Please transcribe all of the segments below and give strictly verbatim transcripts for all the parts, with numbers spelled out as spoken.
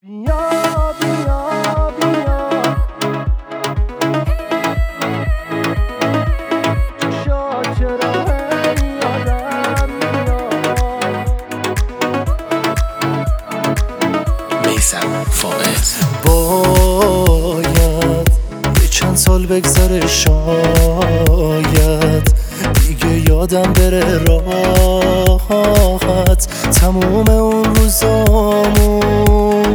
بیا بیا بیا چشا چرا هی یادم میاد میثم فائز. باید یه چند سال بگذره شاید دیگه یادم بره راحت تموم اون روزامون.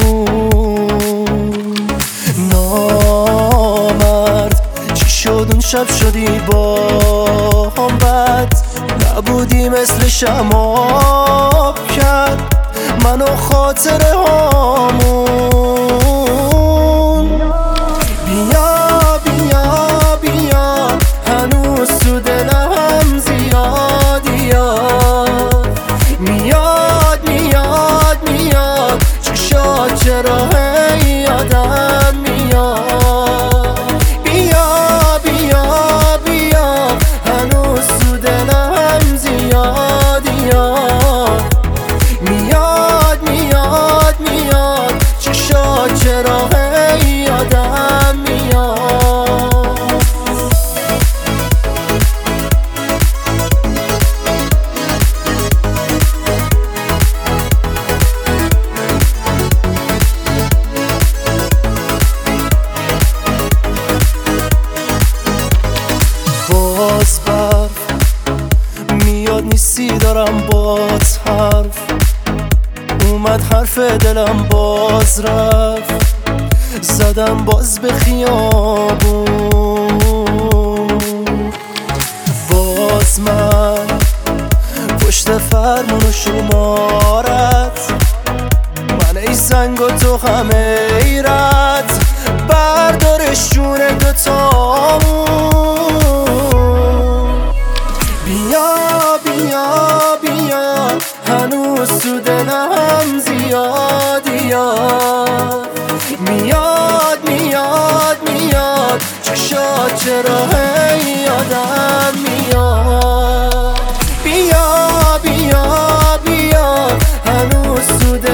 نامرد چی شد اون شب شدی با هم بد نبودی مثل شماب کرد منو خاطره هامون. بیا بیا بیا هنوز تو دلم زیادی یاد میاد میاد میاد چشا چرا هی یادم میاد. بیا بیا بیا هنوز تو دلم زیادی یاد میاد میاد میاد چشا چرا هی یادم میاد. باز برف میاد نیستی دارم باز حرف اومد حرف دلم باز رفت زدم باز به خیابون. باز من پشت فرمون و شمارت من ای سنگ و تو همه ایرت بردارش جون دوتامون. بیا بیا بیا هنوز تو دلم زیادی یاد میاد میاد میاد چشا چرا هی یادم میاد. بیا بیا بیا هنوز تو